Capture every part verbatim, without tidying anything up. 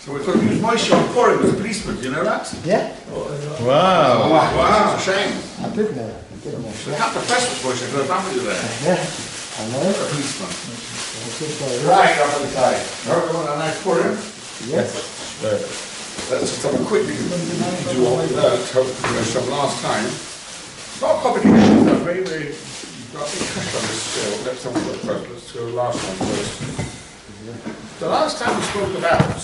So we're going to use Moshe on Purim as a policeman, do you know that? Yeah. Wow. Oh, wow, it's a shame. I did know that. I did know So have to press with Moshe, because I'm with you there. Yeah. I know. A policeman. Right. Right, up on the side. Everyone a nice Purim? Yes. Let's just have a quick do all of that, hopefully from last time. It's not complicated, it's very, very, you've got a big question on this scale. Let's have a look first. Let's go last one first. The last time we spoke about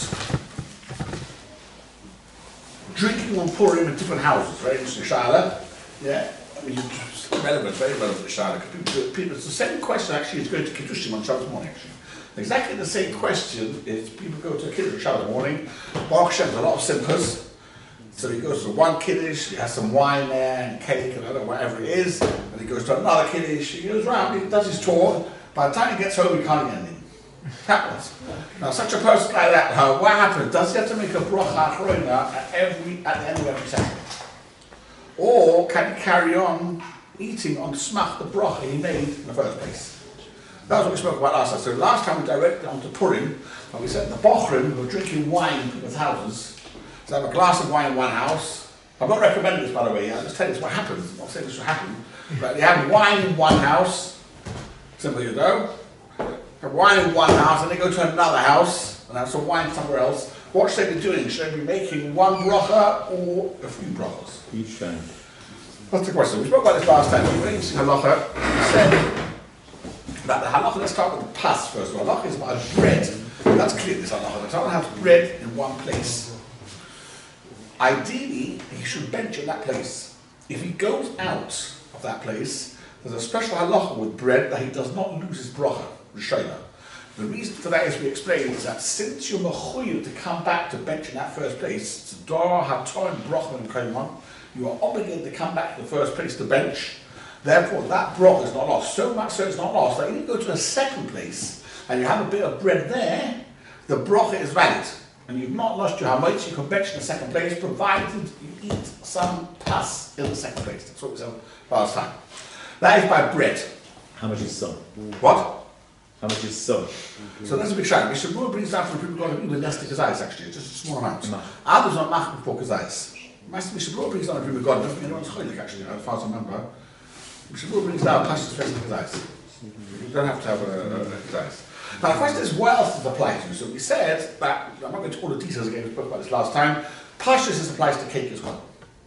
drinking on Purim in different houses, right? It's the Shaila. Yeah. I mean, it's relevant, very relevant to Shaila. Because people, people, it's the same question actually is going to Kiddushim on Shabbos morning, actually. Exactly the same question is people go to a Kiddush on Shabbos morning. Baruch Hashem, there's a lot of simchas. So he goes to one Kiddush, he has some wine there and cake and I don't know, whatever it is. And he goes to another Kiddush, he goes round, he does his tour. By the time he gets home, he can't get anything. Happens. Now, such a person like that, uh, what happens? Does he have to make a bracha achrona at every at the end of every session, or can he carry on eating on smach the bracha he made in the first place? That was what we spoke about last time. So last time we directed on to Purim, and we said the bochrim who were drinking wine in people's houses. So have a glass of wine in one house. I'm not recommending this, by the way. I'm just telling you what happens. I'm not saying this will happen, but they have wine in one house. Simple, you know. Have wine in one house, and they go to another house and have some wine somewhere else. What should they be doing? Should they be making one bracha or a few brachas? Each time. That's the question. We spoke about this last time. We were interesting halacha. We said that the halacha, let's start with the pas first. The halacha is about bread. That's clear, this halacha. The Torah has bread in one place. Ideally, he should bench in that place. If he goes out of that place, there's a special halacha with bread that he does not lose his bracha. The reason for that, as we explained, is that since you're mechuyev to come back to bench in that first place, it's dor haTorah bracha and koimon, you are obligated to come back to the first place to bench. Therefore, that bracha is not lost. So much so it's not lost that if you go to a second place and you have a bit of bread there, the bracha is valid, and you've not lost your hametz. You can bench in the second place, provided you eat some pas in the second place. That's what we said last time. That is by bread. How much is some? What? How much is some? So that's a big shame. Mishabura brings down from people who got even less than kazais, actually, just a small amount. Others are mach before kazais. Mishabura brings down a people who got, I don't think anyone's cholik, actually, as far as I remember. Mishabura brings down pashas face kazais. You don't have to have a, a kazais. Now the question is, what else does it apply to? So we said that, I'm not going to all the details again, we spoke about this last time, pashas applies to cake as well.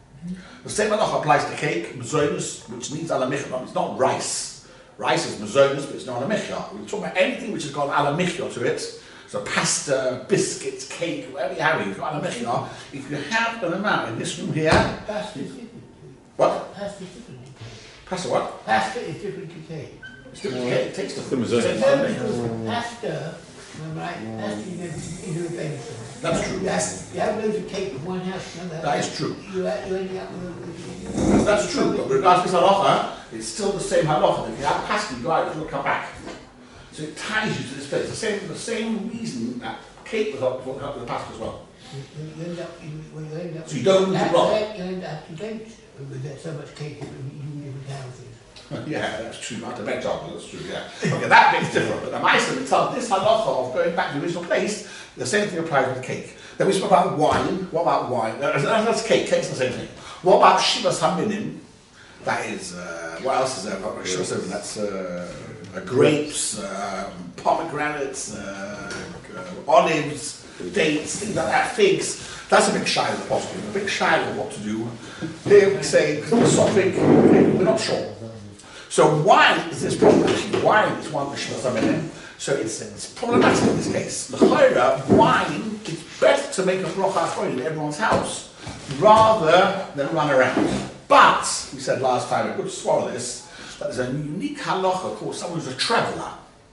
The same halacha applies to cake, mezonus, which needs alamichya. It's not rice. Rice is mezonus, but it's not alamichya. We're talking about anything which has got alamichya to it. So pasta, biscuits, cake, whatever you have, you've got alamichya. If you have an amount in this room here, Pasta is different. what? Pasta is different. Pasta what? Pasta is different to cake. It's different to cake. It tastes The different. mezonus. No, because pasta, am I right? Pasta you never into a baby. That's true. That's, you have loads of cake in one house, another That house. is true. You, you end up with That's true, but regardless of halacha, it's still the same halacha. If you have pasta, you go out, you'll come back. So it ties you to this place. The same, the same reason that cake was up for help with the pasta as well. You end up, you, well, you end up So you don't lose the block. You end up to bench with so much cake in different houses. Yeah, that's true. Not the bench article, that's true, yeah. Okay, that bit's different. But the Maisa itself, this halacha of going back to the original place, the same thing applies with cake. Then we spoke about wine. What about wine? That's, that's cake. Cake's the same thing. What about shivas haminim? That is, uh, what else is there about shivas haminim? That's uh, uh, grapes, uh, pomegranates, uh, uh, olives, dates, things like that, figs. That's a big shy of the possible. A big shy of what to do. Here we say, because it's topic, we're not sure. So wine is this problem. Actually, wine is one of the shivas haminim. So it's, it's problematic in this case. The chayra, wine, it's better to make a bracha achronin in everyone's house rather than run around. But, we said last time, I could swallow this, that there's a unique halacha called someone who's a traveller.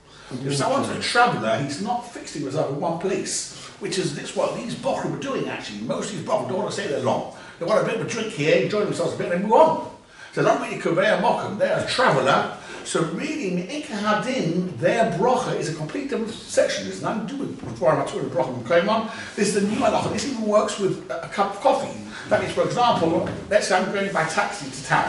If someone's a traveller, he's not fixing himself in one place, which is this what these bochum were doing actually. Most of these bochum don't want to stay there long. They want a bit of a drink here, enjoy themselves a bit, and move on. So they're not really kaveh mokum, they're a traveller. So really, Me'ikah Hadin, their bracha is a complete different section. It's nothing to do with before I'm actually bracha and koimon. This is the new halacha. This even works with a, a cup of coffee. That means, for example, let's say I'm going by taxi to town.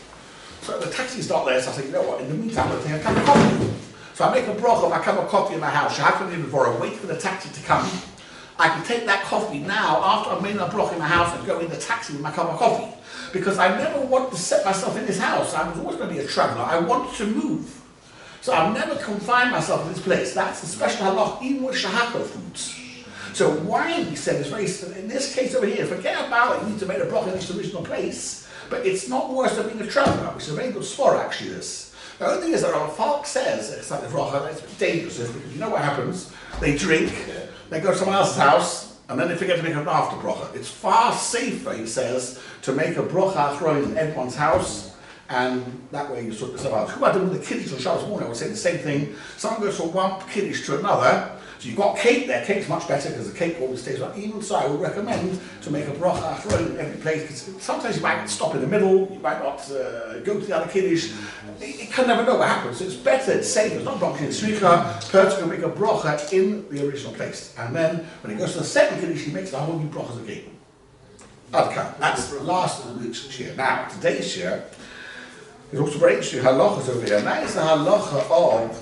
So the taxi's not there, so I say, you know what, in the meantime, I'll take a cup of coffee. So I make a bracha of a cup of coffee in my house. Shahakani before I wait for the taxi to come. I can take that coffee now after I've made a block in my house and go in the taxi with my cup of coffee. Because I never wanted to set myself in this house. I was always going to be a traveller. I wanted to move. So I've never confined myself in this place. That's a special halach, even with shahako foods. So wine, he said, is very, in this case over here, forget about it, you need to make a block in its original place, but it's not worse than being a traveller, which is a very good sport actually, this. The only thing is that our Falk says, it's like the Rocha, it's dangerous, because you know what happens? They drink, they go to someone else's house, and then they forget to make an after brocha. It's far safer, he says, to make a brocha throwing in everyone's house, and that way you sort yourself out. Who I did with the kiddush on Shabbos morning, I would say the same thing. Someone goes from one kiddush to another, so you've got cake there. Cake's much better because the cake always stays right. Even so, I would recommend to make a bracha thrown in every place, because sometimes you might stop in the middle, you might not uh, go to the other kiddush. You can never know what happens. So it's better, it's safer. It's not bracha in srika. Person can make a bracha in the original place, and then when he goes to the second kiddush, he makes a whole new brachas again. Okay, that's last week's shir. Now today's shir is also very interesting. Halachas over here, and that is the halacha of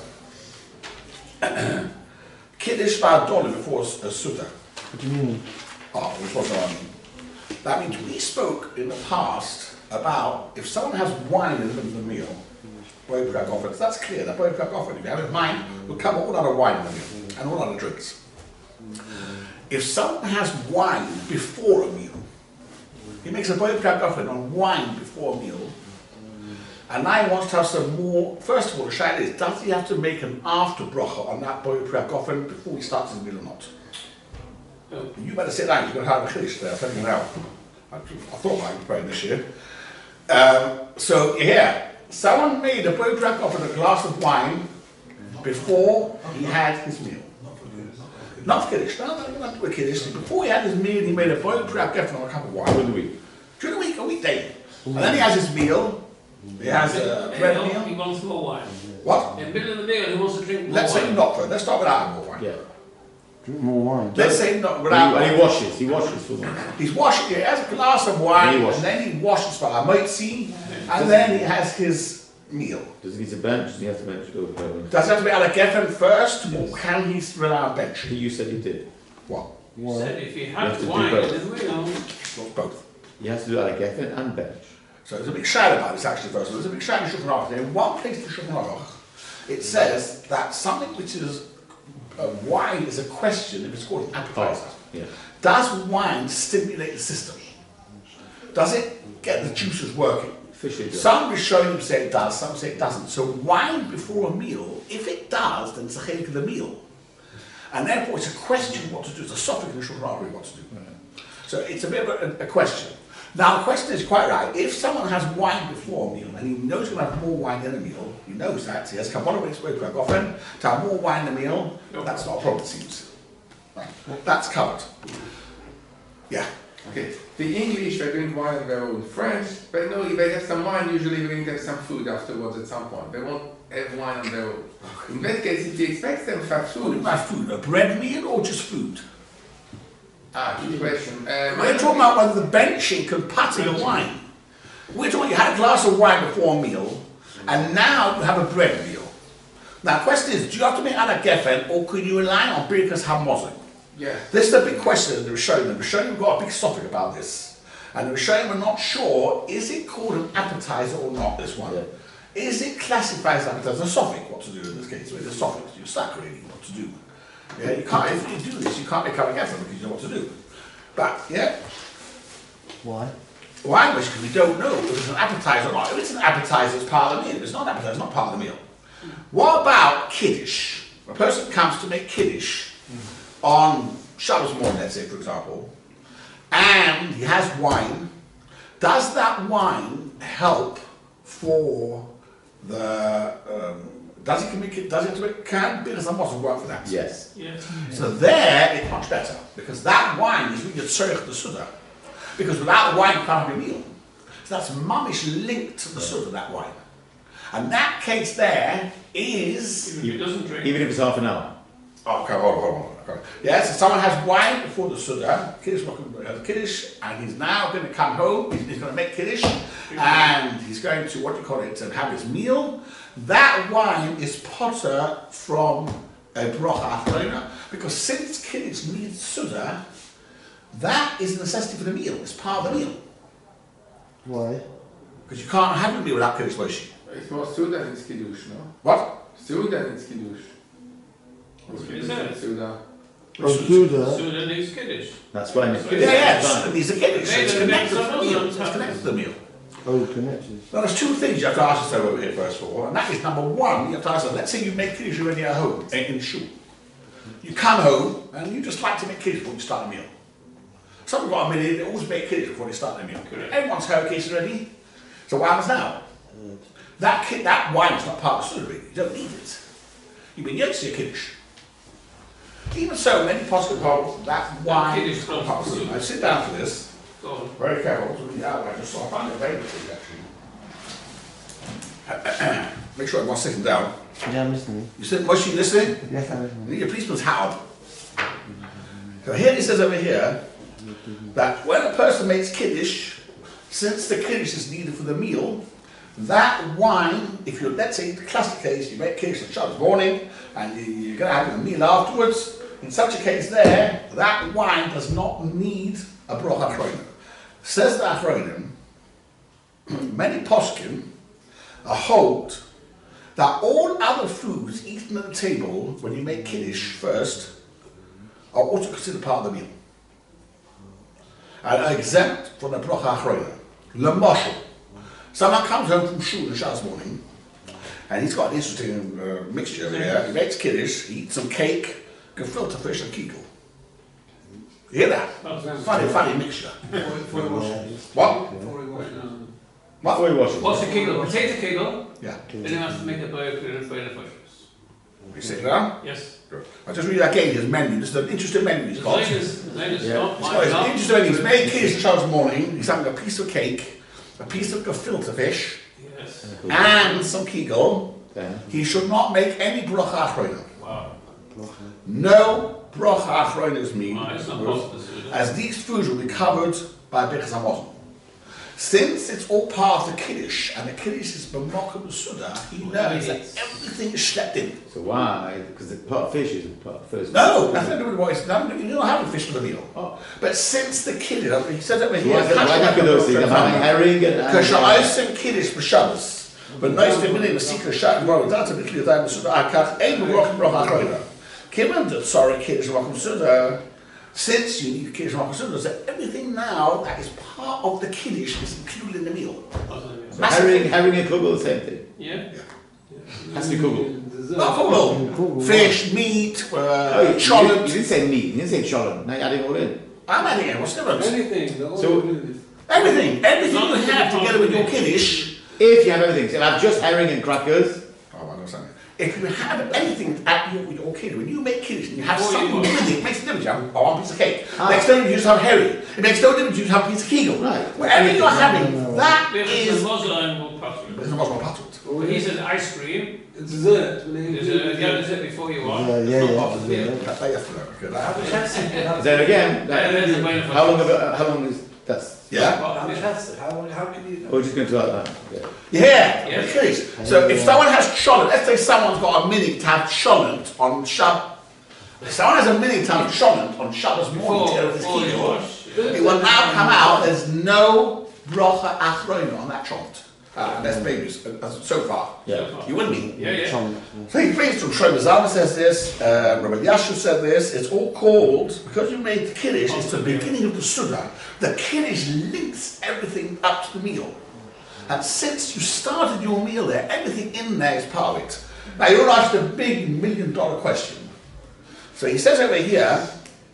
Kiddush V'Adolim before a Suda. What do you mean? Oh, which was what I mean. That means we spoke in the past about if someone has wine in the middle of the meal, Boy Pragofen, that's clear, that Boy Pragofen, if you have it in mind, will cover all other wine in the meal and all other drinks. If someone has wine before a meal, he makes a Boy Pragofen on wine before a meal, and now he wants to have some more. First of all, the shayla is, does he have to make an after bracha on that boy priagofen before he starts his meal or not? Oh. You better sit down, you're going to have a chiddush there, I'm telling you now. I, I thought I was praying this year. Um, so, yeah, someone made a boy priagofen a glass of wine before he had his meal. Not for kiddush, no, no, not for kiddush. Before he had his meal, he made a boy priagofen on a cup of wine. During the week? During the week, a weekday. And then he has his meal. He has a bread meal. He wants more wine. What? In the middle of the meal, he wants to drink more Let's wine. say not first. Let's start without more wine. Yeah. Drink more wine. Let's say not And without he, and wine. he washes, he washes for them. He's washing. He has a glass of wine, And he and, washes. then he washes for a mitzi, and then he has his meal. Does he need to bench? Does he have to bench? Go go. Does it have to be ala gefen first, or can he rely on bench? You said he did. What? He said if he You have had to do wine both. in his meal, Well, both. He has to do it like Geffen and bench. So there's a big shout about this actually first. There's a big shout in Shulchan Aruch. In one place in Shulchan Aruch, it says that something which is uh, wine is a question if it's called an appetizer. Oh, yeah. Does wine stimulate the system? Does it get the juices working? Fishy does. Some Rishonim say it does, some say it doesn't. So wine before a meal, if it does, then it's a chelik of the meal. And therefore it's a question what to do. It's a suffix in the Shulchan Aruch what to do. So it's a bit of a, a question. Now the question is quite right. If someone has wine before a meal and he knows he's going to have more wine in a meal, he knows that, he has kabbalah ways to go often, to have more wine in a meal, that's not a problem it seems. Right. That's covered. Yeah. Okay, the English, they drink wine on their own. French, they know if they have some wine, usually they get some food afterwards at some point. They won't have wine on their own. In that case, if he expects them to have What do you food, have food? A bread meal or just food? ah, good question. Um, We're talking about whether the benching can pattern the wine. We're talking you had a glass of wine before a meal, and now you have a bread meal. Now the question is, do you have to make ala gefen, or can you rely on birkas hamazon? yeah. This is the big question that the Rishonim. The Rishonim got a big topic about this. And the Rishonim are not sure, is it called an appetizer or not, this one? Yeah. Is it classified as an appetizer? A suffix, what to do in this case? With a suffix, you're stuck really, what to do. Yeah, you can't, if you do this, you can't make a gefen because you know what to do. But, yeah, Why? why? Because we don't know if it's an appetizer or not. If it's an appetizer, it's part of the meal. If it's not an appetizer, it's not part of the meal. What about kiddush? A person comes to make kiddush on Shabbos morning, let's say, for example, and he has wine. Does that wine help for the? Um, does he make it? Does it make? Can because I mustn't work for that. Yes. yes. So there, it's much better because that wine is really a tzorich the suda. Because without the wine, you can't have your meal. So that's mamish linked to the suda, that wine. And that case there is. Even if he doesn't drink. Even if it's half an hour. Oh, okay, hold on, hold on. Okay. Yeah, so someone has wine before the Suda, Kiddush, uh, Kiddush, and he's now going to come home, he's, he's going to make Kiddush, and he's going to, what do you call it, and have his meal. That wine is potter from a brocha achrona, because since Kiddush needs Suda, that is a necessity for the meal, it's part of the meal. Why? Because you can't have a meal without Kiddush Moshe. It's more Suda than it's Kiddush, no? What? Suda than it's Kiddush. What is that? Suda. Oh, Suda. Suda needs Kiddush. That's why it's Yeah, Kiddush. yeah, It's it's, fine. it's a Kiddush, so it's They don't connected make to the some meal, others. it's connected to the meal. Oh, connected. Now there's two things you have to ask yourself over here first of all, and that is number one, you have to ask yourself, let's say you make Kiddush already at home, in in the shul. You come home, and you just like to make Kiddush before you start the meal. Some people got a minute, they always make Kiddush before they start the meal. Correct. Everyone's had Kiddush already. So what happens now? That ki- that wine is not part of the Suda really. You don't need it. You've been used to your Kiddush. Even so, many possible hold that wine Kiddush is not part of the Suda. comes Now sit down for this. Go on. Very careful to read the outline, just so I find it available to you actually. Make sure everyone's sitting down. Yeah, I'm listening. You sit, was she listening? Yes, I'm You listening. need your policeman's hat on. So here it says over here that when a person makes Kiddush, since the Kiddush is needed for the meal, that wine, if you're, let's say, the classic case, you make Kiddush on Shabbos morning and you- you're going to have a meal afterwards, in such a case there, that wine does not need a broch achronim. Says the achronim, many poskim hold that all other foods eaten at the table when you make Kiddush first are also considered part of the meal and are exempt from the brocha achrona. L'moshel, someone comes home from shul on Shabbos morning and he's got an interesting uh, mixture over here. He makes Kiddush, he eats some cake, gefilte fish and kegel. You hear that? Funny, funny mixture. What? What? Before you wash it. What's a kegel? Potato kegel. Yeah. Then he has to make a bio and fry the fighters. We sit down. Yes. I just read again his menu. This is an interesting menu he's The got. line is, the line is Yeah. not He's my got his job. interesting menu. He's made Kiddush on Shabbos morning. He's having a piece of cake, a piece of gefilte fish, Yes. and some kegel. Yeah. He should not make any brocha achrona. Wow. No brocha achrona is mean, Wow, it's not possible to do that. as these foods will be covered by Birchas Hamazon. Since it's all part of the Kiddush, and the Kiddush is b'mokum suda, he knows that everything is slept in. So why? Because the pot of fish is part of the first. No, nothing to do with what it's done. You don't have a fish for the meal. Oh. But since the Kiddush, he says over So here, why why do those things? I'm having herring and. Because and- Sha'asim Kiddush b'Shabbos, but nice to be in the secret shot, well, that's a bit clear time, so I can't, ain't rock brocha achrona. Kiman the sorry Kiddush rock suda. Since you need Kiddush rock suda, so everything now that is part of the Kiddush is included in the meal. So herring, herring and kugel, the same thing. Yeah. Has to be kugel. Not kugel. Fish, meat, Oh, uh, you, you, cholent. you didn't say meat, you didn't say cholent. Now you're adding all in. I'm adding it. What's the difference? Anything. The So- only Everything, everything Not you the have part together with of your it. Kiddush. If you have everything, so if I have just herring and crackers, Oh, I understand. If you have anything at your, with your Kiddush, when you make Kiddush and you have Before you something wash. with it, it makes a difference. You have one piece of cake. Ah. Next time you just have herring. It makes no difference. You just have a piece of kegel. Right. Whatever you're having, that There's is. a Muslim will pass There's you. no more patut. But he said ice cream. dessert. when they There's include a, yeah, there's it before you wash. Yeah, It's yeah, not yeah, part of the yeah. meal. That they have to know. Okay, that- then again, Then there's a minor how long have it, how long is that's? Yeah. Part of the meal. How, how can you... Or just going to like that? Yeah. Yeah. Yeah. Okay. So if someone has cholent, let's say someone's got a minute to have cholent on Shabbos. If someone has a minute to have cholent on Shabbos morning Before, together with his before you kegel, wash. it will now come out. There's no brocha achrona on that cholent. Uh, that's babies uh, so far. Yeah. You wouldn't be. Yeah, yeah. Chunk. So he brings from Shlomo Zalman says this, uh, Rabbi Yashu said this, it's all called, because you made the Kiddush, it's the beginning of the Suda. The Kiddush links everything up to the meal. And since you started your meal there, everything in there is part of it. Now you're asked a big million dollar question. So he says over here,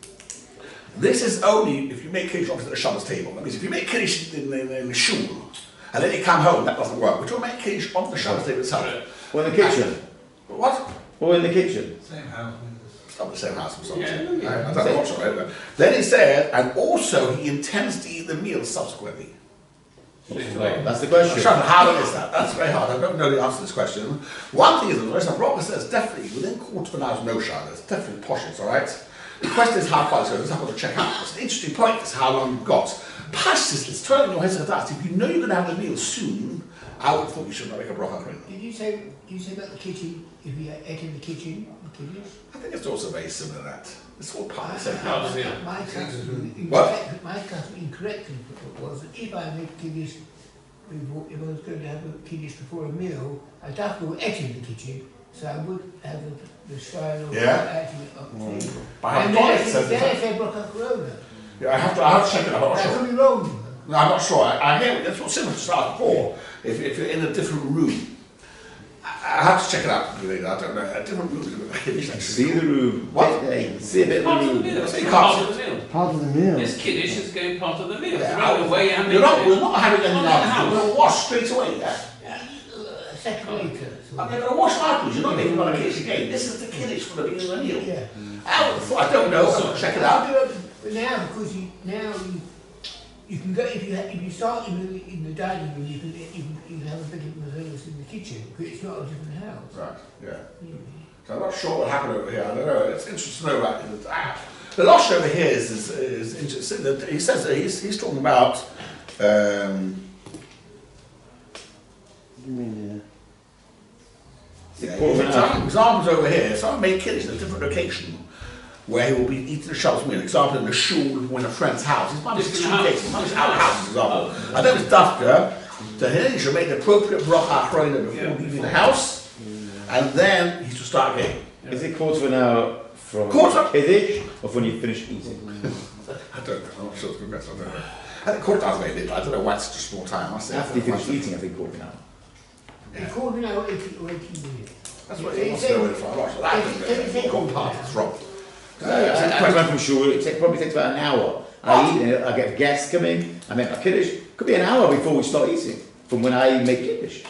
this is only if you make Kiddush obviously at the Shabbos table. That means if you make Kiddush in, in, in the shul, and then you come home, that doesn't work. We're talking about Kiddush on the Shabbos table itself. Or in the kitchen. What? Or in the kitchen. It's not the same house or something. Yeah. I, I don't know what's right. Then he said, and also he intends to eat the meal subsequently. That's the question. Shut up, how long is that? That's very hard. I don't know the answer to this question. One thing is, the rest of Rocker says definitely within quarter of an hour's no shot. There's definitely poshets, all right? The question is how far it's going. Let's have to check out. It's an interesting point. Is how long you've got. Pashtus, let's turn in your head to that. If you know you're going to have the meal soon, I would have thought you should not make a brocha. Did you say, you said about the kitchen, if you ate in the kitchen, Kiddush. I think it's also very similar to that. It's all part of the same Part house. of the meal. My custom, What? incorrect- my custom incorrectly was that if I made Kiddush, before, if I was going to have a Kiddush before a meal, I'd have to eat in the kitchen, so I would have the, the style of Yeah. acting up the table. But I And have then I it say, says then I it's- say Broca Corona. Yeah, I have to, I have to check it out, I'm not That sure. could be wrong. No, I'm not sure. I, I hear that's what's similar to start before. If, if you're in a different room, I, I have to check it out. Really, I don't know. A different room is a bit like it. See the room. What? Hey, see a bit of Part the of the room. meal. So It's you part can't- of the meal. Part of the meal. This kiddish is going part of the meal. Yeah, Right away, you have You're not, it. we're not having anything Not in the after. house. We'll wash straight away, yeah? A second later. so- I'm going to wash afterwards. You're not making on a kiddish again. This is the kiddish for the beginning of the meal. Yeah. I, would have thought- I don't know. I'll check it out. But now, because you, now you, you can go, if you, ha- if you start in the, in the dining room, you can, you can, you can have a bit of materials in the kitchen, because it's not a different house. Right, yeah. So I'm not sure what happened over here. I don't know. It's interesting to know about it. Ah, the Losh over here is, is, is interesting. That He says that he's, he's talking about. Um, You mean, yeah, Quarter his of an hour. exam- examples over here. Someone made kiddish in a different location where he will be eating a Shabbos meal. Example in the shul or in a friend's house. His mum's Different two house. cases. His mum's outhouse, example. I know it's dafka. So here he should make the appropriate bracha achrona before Yeah. leaving the house, and then he's to start again. Is it quarter of an hour from Quarter? Kiddush or when you finish eating? I don't know. I'm not sure it's good question. I don't know. I think quarter hours maybe, but I don't know why it's such a small time. I say After you finish eating, I think quarter of an hour. It's called now eighty or eighty minutes. That's what he wants to know where it's from. Right, so that is the wrong part. It's wrong. Uh, I, I come back from shul, it take, probably takes about an hour. I eat, and I get guests coming, I make my Kiddush. Could be an hour before we start eating, from when I make Kiddush.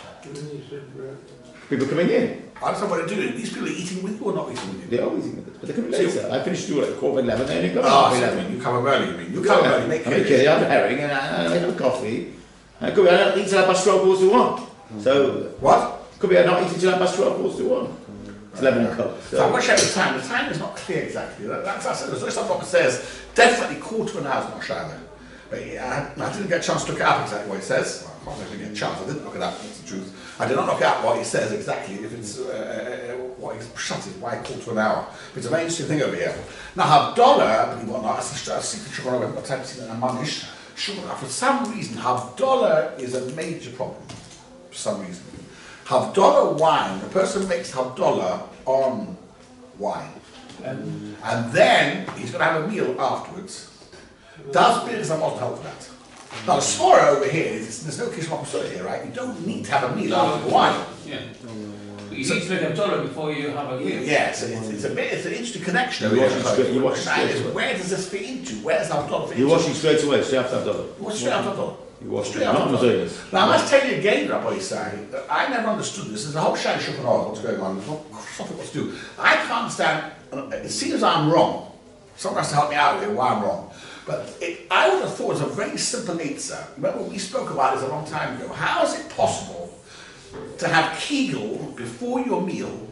People coming in, I don't know what they're doing. These people are eating with you or not eating with you? they're always eating with us, but they're coming later. I finish shul at quarter of eleven, they only come Oh, at so eleven. you come up early, you mean? You come early, make I make kiddish. it, I have a herring and I, I have a coffee. And it could be I don't eat till I past twelve quarters to one. So, What? could be I not eating till I past twelve quarters to one. It's eleven o'clock. So I wish I had the time. The time is not clear exactly. That, that's that's it. There's no stuff says definitely quarter of an hour is not Shabbos. But yeah, I, I didn't get a chance to look it up exactly what it says. Well, I can't really get a chance. I didn't look it up. That's the truth. I did not look out what he says exactly. If it's uh, uh, what he's shut it, why quarter of an hour? But it's a very interesting thing over here. Now Havdalah, believe it or not, that's a secret sugar. I've got time to see that in Manish. Sugar. For some reason, Havdalah is a major problem. For some reason. Havdalah wine, the person makes Havdalah on wine. Um, And then he's going to have a meal afterwards. Does Birza not help that? Now the svara over here is, there's no kishma kusura here, right? You don't need to have a meal after the wine. Yeah. But you need to make a dollar before you have a meal. Yeah, so it's, it's a bit, it's an interesting connection over You here. wash it straight- you wash it What I'm saying straight is, away. where does this fit into? Where's Havdalah fit You're into? washing straight away, straight after Havdalah. What's straight after Havdalah? You wash Straight it, not after Mazonis. Now I must tell you again, Rabbi Yisrael, that I never understood this. There's a whole shine shuk and all what's going on. There's no- something what to do. I can't understand. uh, It seems I'm wrong. Someone has to help me out here why I'm wrong. But it, I would have thought it's a very simple answer. Remember we spoke about this a long time ago. How is it possible to have kegel before your meal?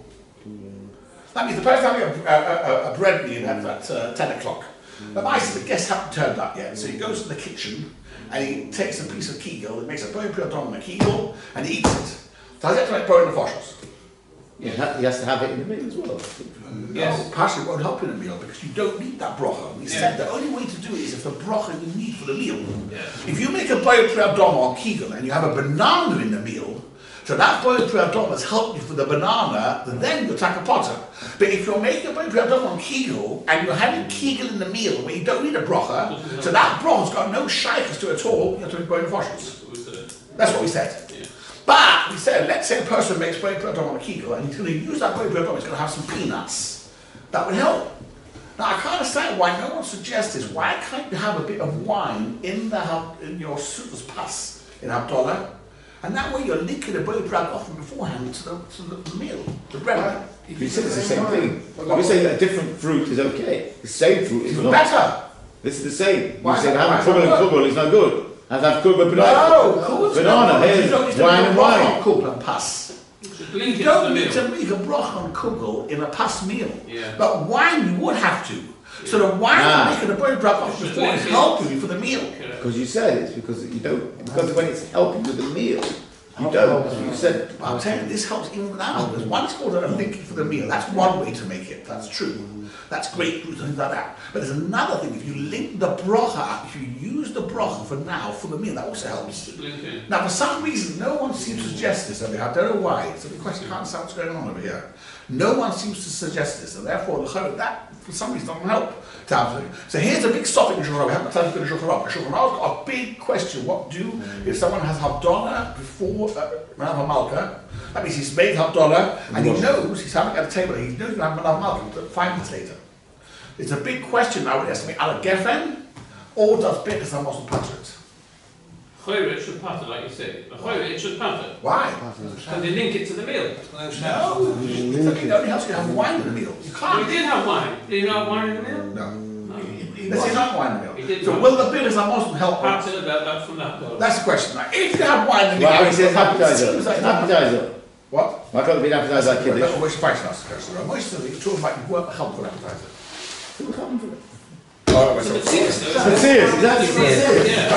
That means the person having a, a, a, a bread meal at, at uh, ten o'clock. The mice, the guests haven't turned up yet, so he goes to the kitchen and he takes a piece of kegel, he makes a bone put on the kegel, and he eats it. So I have to make bone in the foshos. Yeah, he has to have it in the meal as well. Yes. No, partially won't help in a meal because you don't need that brocha. We Yeah. said the only way to do it is if the brocha you need for the meal. Yeah. If you make a boiled priadoma on kegel and you have a banana in the meal, so that boiled priadoma has helped you for the banana, then you attack a potter. But if you're making a boiled priadoma on kegel and you're having kegel in the meal where you don't need a brocha, so that brocha's got no shaykhs to it at all, you have to make boiled foshos. That's what we said. Yeah. But we said, let's say a person makes boiled priadoma on a kegel and he's going to use that boiled priadoma, he's going to have some peanuts. That would help. Now I can't understand why no one suggests this. Why can't you have a bit of wine in the hab- in your suit's pass in Havdalah? And that way you're linking the boiled priadoma beforehand to the, to the meal, the bread. You said it's the same thing. You're saying that a different fruit is okay. The same fruit is Even not. better. This is the same. Why You is said that- why have is that kugel and good? kugel is not good. Have have kugel and banana. No, cool. Banana, You here's don't need to wine make and a broth wine. on kugel and pass. Link You it to don't the need meal. to make a broch on kugel in a pass meal. Yeah. But wine you would have to. So the wine Ah. you're making a boiled broth It's just before is like it. helping you for the meal. Correct. Because you said it's because you don't because when it's helping with the meal, You don't. You said. But I'm telling you, this helps even now. There's one called a linking for the meal. That's one way to make it. That's true. That's great fruit and things like that. But there's another thing. If you link the brocha up, if you use the brocha for now, for the meal, that also helps. Lincoln. Now, for some reason, no one seems to suggest this. I mean, I don't know why. It's a good question. I can't understand what's going on over here. No one seems to suggest this, and therefore, that for some reason doesn't help. So here's a big topic in Shulchan Aruch. We haven't time to go to Shulchan Aruch. Shulchan Aruch got a big question. What do if someone has Havdalah before uh, Manav Malka? That means he's made Havdalah, and he knows he's having at a table. He knows he's going to have Manav Malka five minutes later. It's a big question now. Would it estimate Ala Gefen, or does Bekas Amos patter it? Choyre should pattern, like you say. A choyre, it should pattern. Why? Because they link it to the meal. No, it only helps you have wine in the meal. You We can't. did have wine. Did you not have wine in the meal? No. No. Let's say not wine in the He meal. did So not. will the Bekas Amos help? Pattern about that from that door. That's the question. Now, if you have wine in the meal, Well, he says it appetizer. seems like- An appetizer. What? Why can't it be an appetizer like Well, Kiddush? that's what Moshe Feinstein asked the question. Moshe said that you're talking about you weren't helpful appetizer. Who come for it? Oh, It's a serious, though, isn't it? Matthias, is that It's serious, yeah.